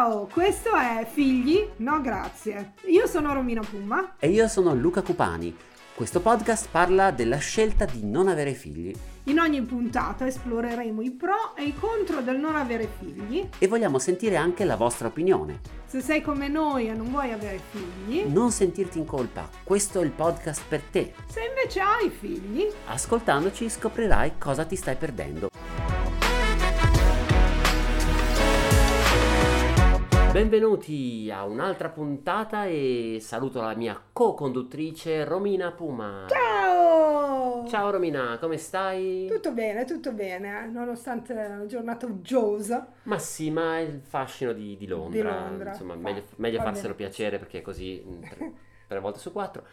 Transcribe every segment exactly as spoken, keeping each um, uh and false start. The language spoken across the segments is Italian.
Ciao, questo è Figli? No grazie. Io sono Romina Puma. E io sono Luca Cupani. Questo podcast parla della scelta di non avere figli. In ogni puntata esploreremo i pro e i contro del non avere figli. E vogliamo sentire anche la vostra opinione. Se sei come noi e non vuoi avere figli, non sentirti in colpa, questo è il podcast per te. Se invece hai figli, ascoltandoci scoprirai cosa ti stai perdendo. Benvenuti a un'altra puntata e saluto la mia co-conduttrice Romina Puma. Ciao! Ciao Romina, come stai? Tutto bene, tutto bene, nonostante una giornata uggiosa. Ma sì, ma è il fascino di, di Londra. Di Londra. Insomma, Fa, meglio, meglio farselo bene. piacere perché così tre, tre volte su quattro.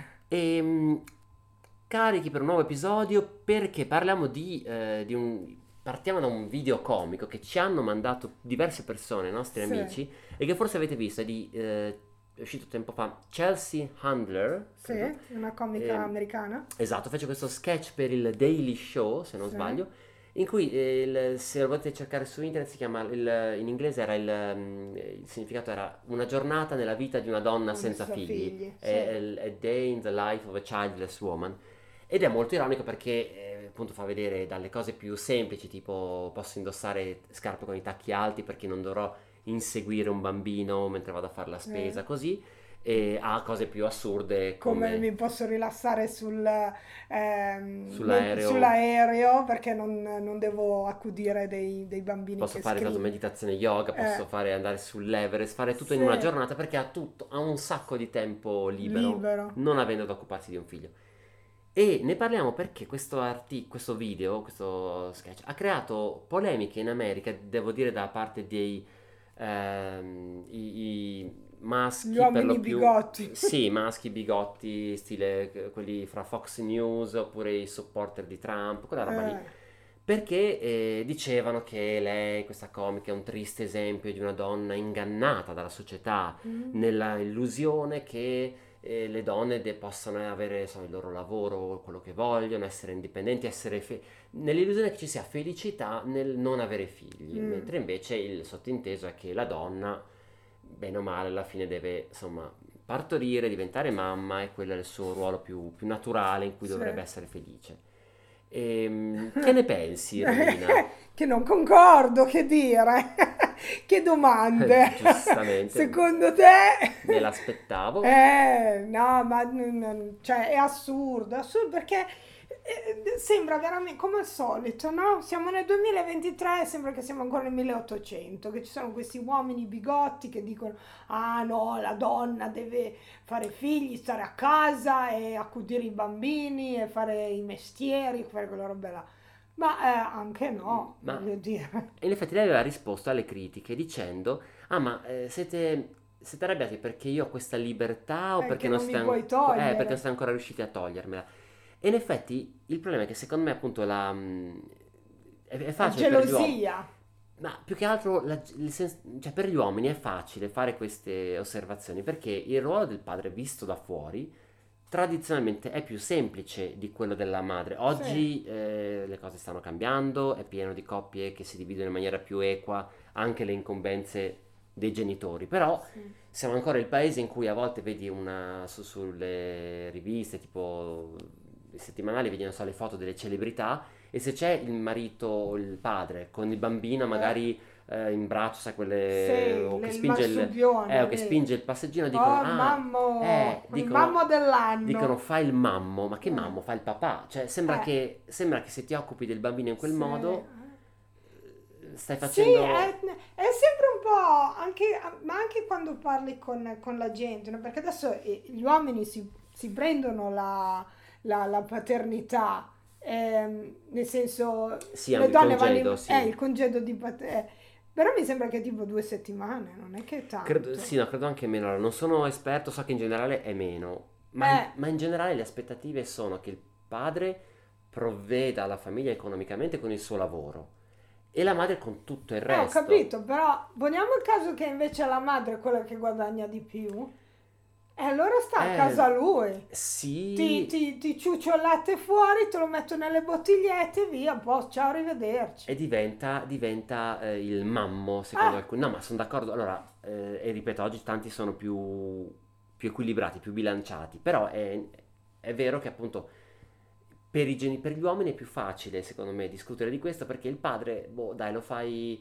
E carichi per un nuovo episodio perché parliamo di, eh, di un... Partiamo da un video comico che ci hanno mandato diverse persone, nostri sì. amici, e che forse avete visto, è, di, eh, è uscito tempo fa, Chelsea Handler. Sì, credo. Una comica eh, americana. Esatto, fece questo sketch per il Daily Show, se non sì. sbaglio, in cui, eh, il, se lo potete cercare su internet, si chiama, il, in inglese era il, il significato era una giornata nella vita di una donna non senza figli, figli sì. a, a day in the life of a childless woman. Ed è molto ironico perché eh, appunto fa vedere dalle cose più semplici, tipo posso indossare scarpe con i tacchi alti perché non dovrò inseguire un bambino mentre vado a fare la spesa, eh. così, e a cose più assurde come, come mi posso rilassare sul, ehm, sull'aereo. sull'aereo perché non, non devo accudire dei, dei bambini. Posso che fare scrivono. meditazione yoga, posso eh. fare andare sull'Everest, fare tutto sì. in una giornata perché ha tutto, ha un sacco di tempo libero, libero. non avendo da occuparsi di un figlio. E ne parliamo perché questo, arti- questo video, questo sketch, ha creato polemiche in America, devo dire, da parte dei ehm, i, i maschi, gli uomini per lo più, bigotti. Sì, maschi bigotti, stile quelli fra Fox News oppure i supporter di Trump, quella roba eh. lì. Perché eh, dicevano che lei, questa comica, è un triste esempio di una donna ingannata dalla società, mm. nella illusione che E le donne de- possano avere insomma, il loro lavoro, quello che vogliono, essere indipendenti, essere fe- nell'illusione che ci sia felicità nel non avere figli, mm. mentre invece il sottinteso è che la donna, bene o male, alla fine deve insomma partorire, diventare mamma, e quello è il suo ruolo più, più naturale in cui sì. dovrebbe essere felice. E, che ne pensi, Romina? Che non concordo, che dire? Che domande? Giustamente. Secondo te? Me l'aspettavo. Eh, no, ma n- cioè, è assurdo, è assurdo perché eh, sembra veramente come al solito, no? Siamo nel duemilaventitré, sembra che siamo ancora nel milleottocento, che ci sono questi uomini bigotti che dicono ah no, la donna deve fare figli, stare a casa e accudire i bambini e fare i mestieri, fare quella roba là. Ma eh, anche no, ma, voglio dire. E in effetti lei aveva risposto alle critiche dicendo ah ma eh, siete, siete arrabbiati perché io ho questa libertà o Eh, perché che non, non mi siete puoi an- togliere. eh, perché non siete ancora riusciti a togliermela. E in effetti il problema è che secondo me appunto la mh, è, è facile la per gli uomini, gelosia. ma più che altro la- il sens- cioè per gli uomini è facile fare queste osservazioni perché il ruolo del padre visto da fuori tradizionalmente è più semplice di quello della madre. Oggi Sì. eh, le cose stanno cambiando, è pieno di coppie che si dividono in maniera più equa anche le incombenze dei genitori, però Sì. siamo ancora il paese in cui a volte vedi una su- sulle riviste tipo i settimanali, vedi non so, le foto delle celebrità, e se c'è il marito o il padre con il bambino magari eh, in braccio, sai, quelle Sì, o che il spinge il, marsupione, eh, o che vedi. spinge il passeggino, dicono Oh, ah mammo, eh, il dicono, mammo dell'anno. dicono fa il mammo, ma che Eh. mammo? Fa il papà, cioè sembra Eh. che sembra che se ti occupi del bambino in quel Sì. modo stai Sì, facendo è, è sempre un po' anche, ma anche quando parli con, con la gente, no? Perché adesso eh, gli uomini si, si prendono la, la, la paternità, ehm, nel senso Sì, le anche il donne congedo, vanno in, sì. eh, il congedo di paternità, però mi sembra che tipo due settimane, non è che è tanto. Credo, sì, no, credo anche meno. Allora, non sono esperto, so che in generale è meno, ma, Eh. ma in generale le aspettative sono che il padre provveda alla famiglia economicamente con il suo lavoro e la madre con tutto il Eh, ho resto. capito, però poniamo il caso che invece la madre è quella che guadagna di più. E allora sta a Eh, casa lui. Ti, sì, ti, ti ciuccio il latte fuori, te lo metto nelle bottigliette e via, boh, ciao, arrivederci. e diventa, diventa eh, il mammo, secondo Ah, alcuni. No, ma sono d'accordo. Allora, eh, e ripeto, oggi tanti sono più, più equilibrati, più bilanciati. Però è, è vero che appunto per i geni- per gli uomini è più facile, secondo me, discutere di questo perché il padre, boh, dai, lo fai.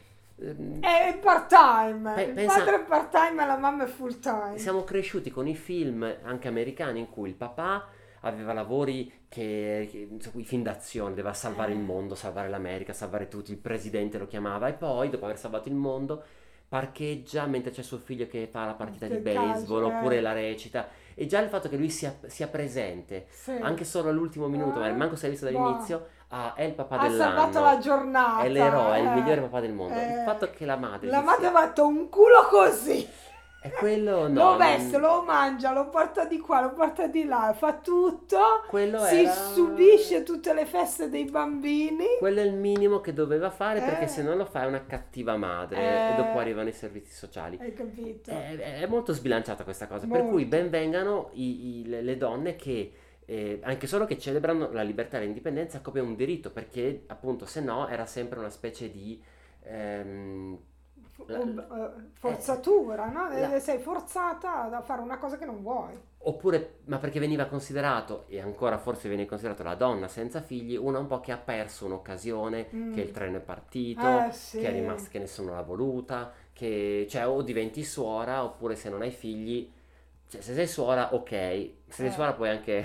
ehm, è part-time. pe- Il pensa, padre è part-time e la mamma è full-time. siamo cresciuti con i film anche americani in cui il papà aveva lavori che, che insomma, i film d'azione, doveva salvare il Eh, mondo, salvare l'America, salvare tutti, il presidente lo chiamava e poi dopo aver salvato il mondo parcheggia mentre c'è suo figlio che fa la partita di del calcio, baseball oppure eh, la recita e già il fatto che lui sia, sia presente sì. anche solo all'ultimo minuto, magari Eh, manco se l'hai visto boh. dall'inizio, ah, è il papà Ha salvato la dell'anno, è l'eroe, è il migliore giornata. papà del mondo. Il Eh, fatto eh. che la madre La si madre ha sia... fatto un culo così. E quello Lo no, veste, non... lo mangia, lo porta di qua, lo porta di là, fa tutto, quello si era... subisce tutte le feste dei bambini. Quello è il minimo che doveva fare perché se Eh, non lo fa è una cattiva madre e dopo eh, arrivano i servizi sociali. hai capito? È, è molto sbilanciata questa cosa, per cui Molto. ben vengano i- i- le, le donne che eh, anche solo che celebrano la libertà e l'indipendenza come un diritto, perché appunto se no era sempre una specie di... ehm, la- Ob- la- eh, eh, forzatura, no? la- Eh, Sei forzata a fare una cosa che non vuoi. Oppure, ma perché veniva considerato, e ancora forse viene considerato la donna senza figli, una un po' che ha perso un'occasione, che il Mm. treno è partito, Eh che è sì, rimasta, che nessuno l'ha voluta, che cioè o diventi suora, oppure se non hai figli, cioè se sei suora, ok, se sei eh. suora puoi anche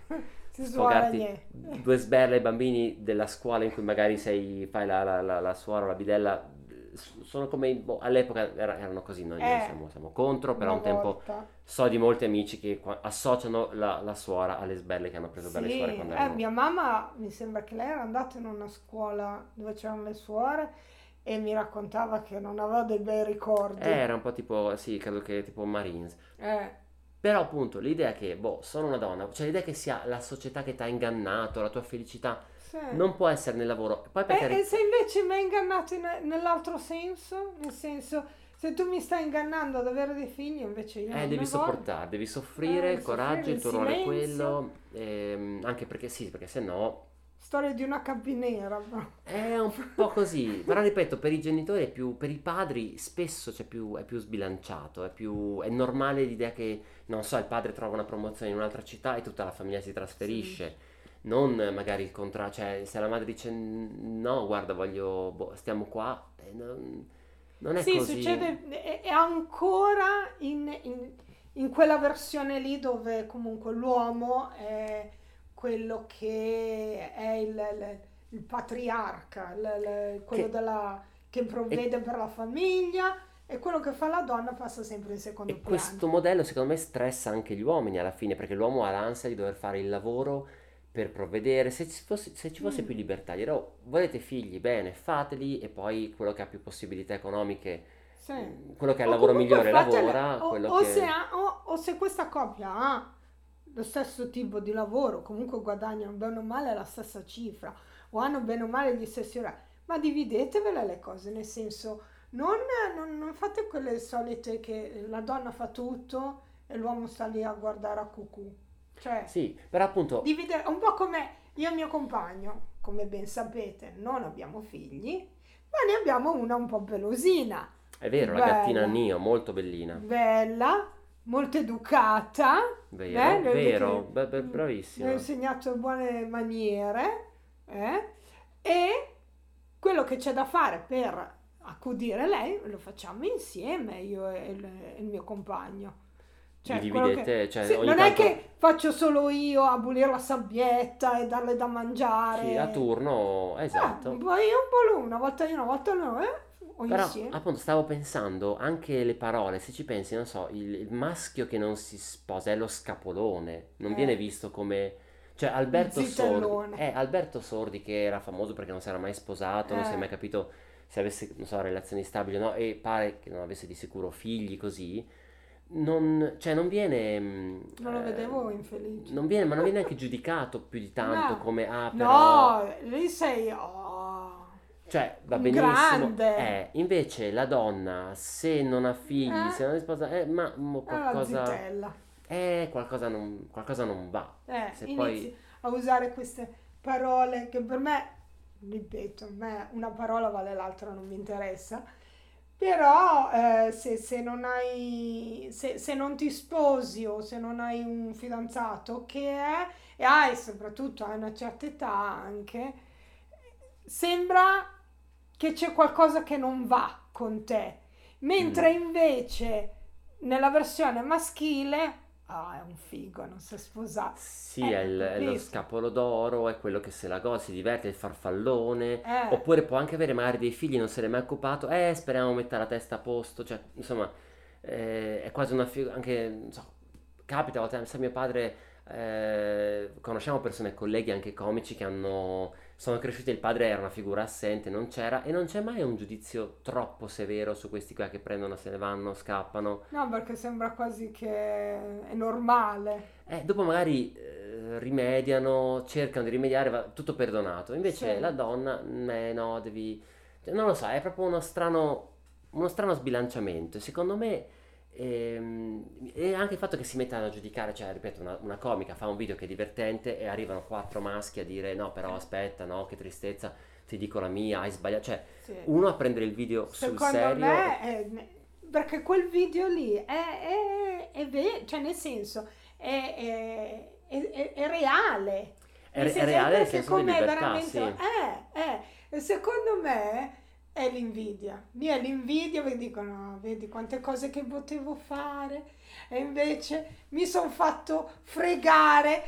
Si suona sfogarti niente. due sberle ai bambini della scuola in cui magari sei, fai la, la, la, la suora o la bidella, sono come, boh, all'epoca era- erano così, noi, noi Eh, siamo, siamo contro, però una un tempo... volta. So di molti amici che qua- associano la, la suora alle sberle che hanno preso dalle Sì, suore quando eh, erano... mia mamma mi sembra che lei era andata in una scuola dove c'erano le suore e mi raccontava che non aveva dei bei Eh, ricordi. era un po' tipo, sì, credo che tipo Marines. Eh, Però appunto l'idea che, boh, sono una donna, cioè l'idea che sia la società che ti ha ingannato, la tua felicità, sì. non può essere nel lavoro. Poi per E, e carità, se invece mi hai ingannato in- nell'altro senso, nel senso, se tu mi stai ingannando ad avere dei figli, invece io eh, non devi ne voglio. sopportare, devi Eh, soffrire, devi il coraggio, soffrire il in tuo ruolo è silenzio. quello, ehm, anche perché sì, perché se no Storia di una capinera. è un po' così. Però ripeto, per i genitori è più, per i padri spesso c'è più, è più sbilanciato, è più, è normale l'idea che, non so, il padre trova una promozione in un'altra città e tutta la famiglia si Sì. trasferisce. Non magari il contrario, cioè se la madre dice no, guarda, voglio, boh, stiamo qua, eh, non, non è Sì, così. succede, è, è ancora in, in- in quella versione lì dove comunque l'uomo è quello che è il, il- il patriarca, il- il- quello Che, della- che e, provvede per la famiglia e quello che fa la donna passa sempre in secondo e piano. questo modello secondo me stressa anche gli uomini alla fine, perché l'uomo ha l'ansia di dover fare il lavoro per provvedere. Se ci fosse, se ci fosse più Mm. libertà, dirò, "Oh, volete figli, bene, fateli e poi quello che ha più possibilità economiche, Sì. mm, quello che ha il O lavoro comunque migliore fatele, lavora, o, quello o se che... ha- o- o se questa coppia ha lo stesso tipo di lavoro, comunque guadagnano bene o male la stessa cifra, o hanno bene o male gli stessi orari, ma dividetevele le cose, nel senso, non, non- non fate quelle solite che la donna fa tutto e l'uomo sta lì a guardare a cucù. Cioè, Sì, però appunto dividere, un po' come io e il mio compagno, come ben sapete, non abbiamo figli, ma ne abbiamo una un po' pelosina. è vero, la gattina Bella, Nio, molto bellina. bella, molto educata, Vero, eh, vedi vero, che be- be- mm, le ho bravissima. insegnato buone maniere, eh, e quello che c'è da fare per accudire lei lo facciamo insieme, io e il, e il mio compagno. Vi Cioè, quello che... dividete, cioè Sì, ogni non è tanto... che faccio solo io a pulire la sabbietta e darle da Sì, a mangiare. turno, Eh, un esatto. po' io, un po' lui, una volta io, una volta lui, eh, o Però insieme. appunto stavo pensando anche le parole, se ci pensi, non so, il, il maschio che non si sposa è lo scapolone, non viene Eh, visto come... Cioè il Alberto Sordi, zitellone. eh, Alberto Sordi che era famoso perché non si era mai sposato, non si è Eh, mai capito se avesse, non so, relazioni stabili o no, e pare che non avesse di sicuro figli così, non, cioè non viene, mm, non lo vedevo eh, infelice. non viene, ma non viene neanche giudicato più di tanto No, come, ah però... no, lì sei... oh. Cioè, va un benissimo, grande. eh, invece la donna, se non ha figli, se Eh, non è sposa, eh, ma mo è una qualcosa, zitella. eh, qualcosa non, qualcosa non va. Eh, Se inizi poi, a usare queste parole che per me, ripeto, a me una parola vale l'altra, non mi interessa. Però eh, se, se non hai, se, se non ti sposi o se non hai un fidanzato che è, e hai soprattutto a una certa età anche, sembra che c'è qualcosa che non va con te. Mentre mm, invece nella versione maschile, ah, è un figo, non si è sposato. sì, è, Eh, il- è lo capito? scapolo d'oro, è quello che se la gode, si diverte, è il farfallone, Eh, oppure può anche avere magari dei figli, non se n'è mai occupato, eh, speriamo metta la testa a posto, cioè, insomma, eh, è quasi una figura, anche, non so, capita a volte, sai, mio padre, eh, conosciamo persone, colleghi anche comici che hanno, sono cresciuti, il padre era una figura assente, non c'era, e non c'è mai un giudizio troppo severo su questi qua che prendono, se ne vanno, scappano. no, perché sembra quasi che è normale. Eh, dopo magari eh, rimediano, cercano di rimediare, va tutto perdonato. Invece la Sì. donna, eh, no, devi... cioè, non lo so, è proprio uno strano, uno strano sbilanciamento. E secondo me, ehm, e anche il fatto che si mettano a giudicare, cioè, ripeto, una, una comica fa un video che è divertente e arrivano quattro maschi a dire no, però aspetta, no, che tristezza, ti dico la mia, hai sbagliato. Cioè, Sì. uno a prendere il video sul Secondo serio e... me, è- perché quel video lì è, è, è ve- cioè nel senso, è, è- è- è- è reale. È, Nel è senso, è reale nel perché senso di com'è libertà, veramente, sì. è, è, e secondo me è l'invidia. Lì è l'invidia che dicono, "No, vedi quante cose che potevo fare e invece mi sono fatto fregare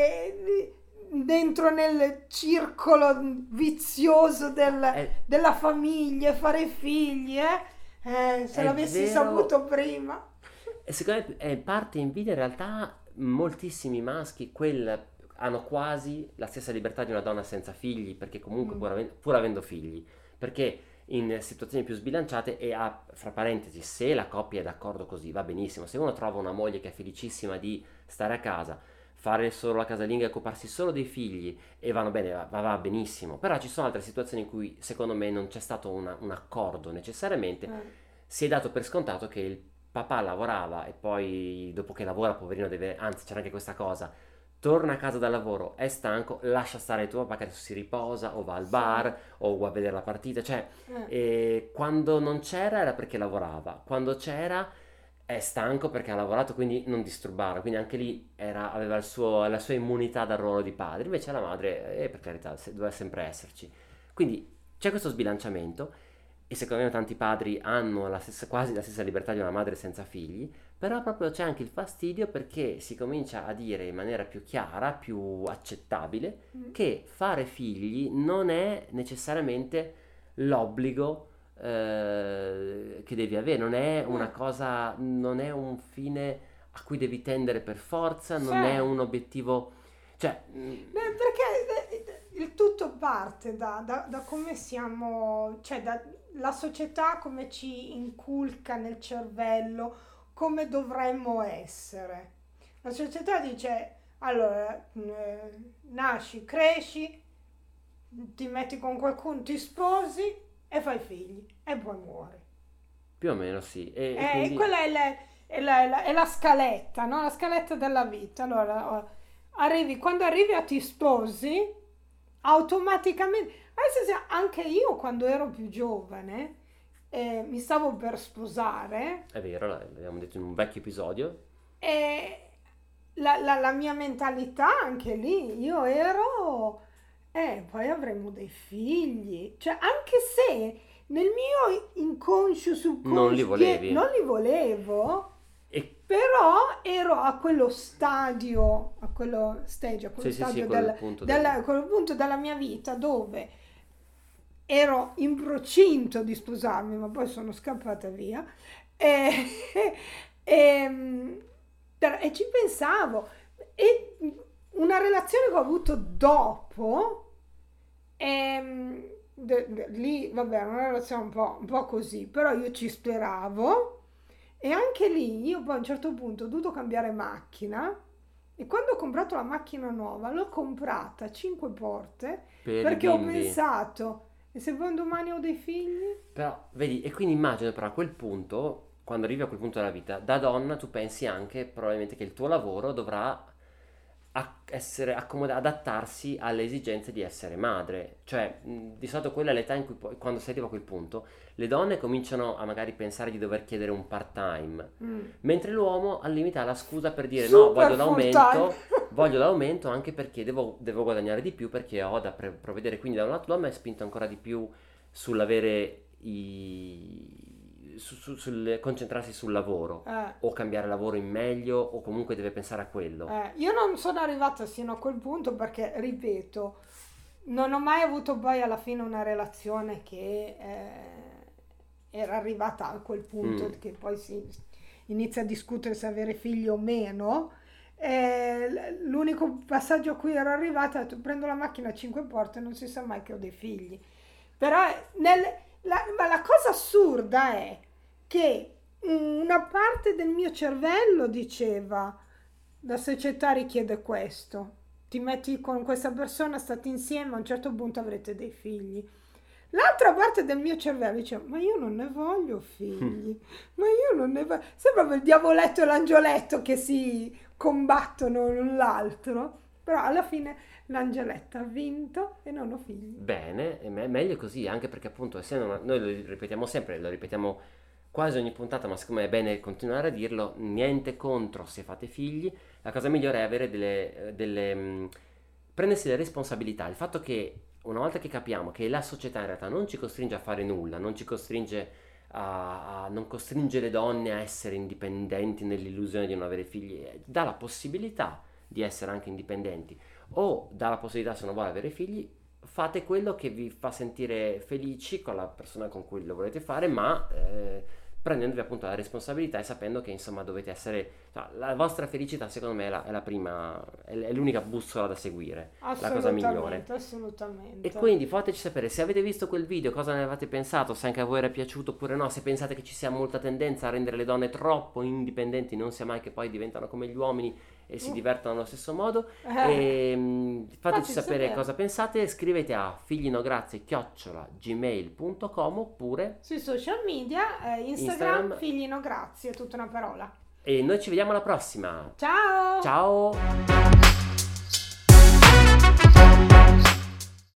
e, dentro nel circolo vizioso del, È, della famiglia, fare figli, eh? Eh, se è l'avessi vero. saputo prima. E secondo me è parte invidia, in realtà moltissimi maschi quel, hanno quasi la stessa libertà di una donna senza figli, perché comunque Mm. pur, aven- pur avendo figli, perché in situazioni più sbilanciate e ha, fra parentesi, se la coppia è d'accordo così va benissimo, se uno trova una moglie che è felicissima di stare a casa, fare solo la casalinga e occuparsi solo dei figli e vanno bene, va, va benissimo, però ci sono altre situazioni in cui secondo me non c'è stato una- un accordo necessariamente, Eh, si è dato per scontato che il papà lavorava e poi dopo che lavora, poverino, deve, anzi c'era anche questa cosa, torna a casa dal lavoro, è stanco, lascia stare il tuo papà che adesso si riposa o va al sì, bar o va a vedere la partita, cioè eh, eh, quando non c'era era perché lavorava, quando c'era è stanco perché ha lavorato, quindi non disturbarlo, quindi anche lì era- aveva il suo- la sua immunità dal ruolo di padre, invece la madre, eh, per carità, se- doveva sempre esserci. Quindi c'è questo sbilanciamento e secondo me tanti padri hanno la stessa- quasi la stessa libertà di una madre senza figli, però proprio c'è anche il fastidio perché si comincia a dire in maniera più chiara, più accettabile, mm, che fare figli non è necessariamente l'obbligo eh, che devi avere, non è una eh, cosa, non è un fine a cui devi tendere per forza, sì. non è un obiettivo, cioè, mm, Beh, perché eh, il tutto parte da, da- da come siamo, cioè dalla società come ci inculca nel cervello come dovremmo essere. La società dice, allora, eh, nasci, cresci, ti metti con qualcuno, ti sposi e fai figli e poi muori. più o meno sì, e, e Eh, quindi quella è la, è la- la- è la scaletta, no? La scaletta della vita. Allora, oh, arrivi, quando arrivi a ti sposi, automaticamente, adesso se- anche io quando ero più giovane, eh, mi stavo per sposare è vero, l'abbiamo detto in un vecchio episodio, e la, la- la mia mentalità anche lì, io ero, eh, poi avremo dei figli, cioè anche se nel mio inconscio, non li subconscio, die- volevi. non li volevo, E però ero a quello stadio, a quello stage, a quello sì, sì, sì, stadio quel del, punto del- del... a quel punto della mia vita dove ero in procinto di sposarmi, ma poi sono scappata via. E, e, e ci pensavo. E una relazione che ho avuto dopo, ehm, de- de- lì, vabbè, era una relazione un po', un po' così, però io ci speravo. E anche lì io poi a un certo punto ho dovuto cambiare macchina e quando ho comprato la macchina nuova l'ho comprata a cinque porte per i perché ho bimbi. pensato, E se poi un domani ho dei figli? Però, vedi, e quindi immagino però a quel punto, quando arrivi a quel punto della vita, da donna tu pensi anche probabilmente che il tuo lavoro dovrà a- essere accomoda- adattarsi alle esigenze di essere madre. Cioè, mh, di solito quella è l'età in cui poi, quando si arriva a quel punto, le donne cominciano a magari pensare di dover chiedere un part-time, Mm. mentre l'uomo al limite ha la scusa per dire no, Super voglio full l'aumento, time. voglio l'aumento anche perché devo, devo guadagnare di più perché ho da pre- provvedere. Quindi da un lato l'uomo è spinto ancora di più sull'avere i... su- su- sul concentrarsi sul lavoro Eh. o cambiare lavoro in meglio o comunque deve pensare a quello. Eh, io non sono arrivata sino a quel punto perché, ripeto, non ho mai avuto poi alla fine una relazione che eh, era arrivata a quel punto Mm. che poi si inizia a discutere se avere figli o meno. Eh, l- l'unico passaggio a cui ero arrivata è detto, prendo la macchina a cinque porte e non si sa mai che ho dei figli. Però nel- la, ma la cosa assurda è che una parte del mio cervello diceva la società richiede questo, ti metti con questa persona, state insieme, a un certo punto avrete dei figli. L'altra parte del mio cervello diceva ma io non ne voglio figli, ma io non ne voglio. Sembra proprio il diavoletto e l'angioletto che si combattono l'un l'altro, però alla fine l'angeletto ha vinto e non ho figli. Bene, è me- meglio così, anche perché appunto essendo una- noi lo ripetiamo sempre, lo ripetiamo quasi ogni puntata, ma siccome è bene continuare a dirlo, niente contro se fate figli, la cosa migliore è avere delle, delle mh, prendersi le responsabilità. Il fatto che una volta che capiamo che la società in realtà non ci costringe a fare nulla, non ci costringe a, a- non costringe le donne a essere indipendenti nell'illusione di non avere figli, eh, dà la possibilità di essere anche indipendenti o dà la possibilità, se non vuole avere figli, fate quello che vi fa sentire felici con la persona con cui lo volete fare, ma eh, prendendovi appunto la responsabilità e sapendo che insomma dovete essere, cioè, la vostra felicità secondo me è la, è la prima, è, l- è l'unica bussola da seguire, la cosa migliore. Assolutamente, assolutamente. E quindi fateci sapere se avete visto quel video, cosa ne avete pensato, se anche a voi era piaciuto oppure no, se pensate che ci sia molta tendenza a rendere le donne troppo indipendenti, non sia mai che poi diventano come gli uomini e si Uh. divertono allo stesso modo. Eh. E, mm, fateci Fateci sapere sapere. cosa pensate, scrivete a figlinograzie chiocciola gmail punto com oppure Sui social media, eh, Instagram, Instagram. figlino grazie, tutta una parola. e noi ci vediamo alla prossima. Ciao! Ciao!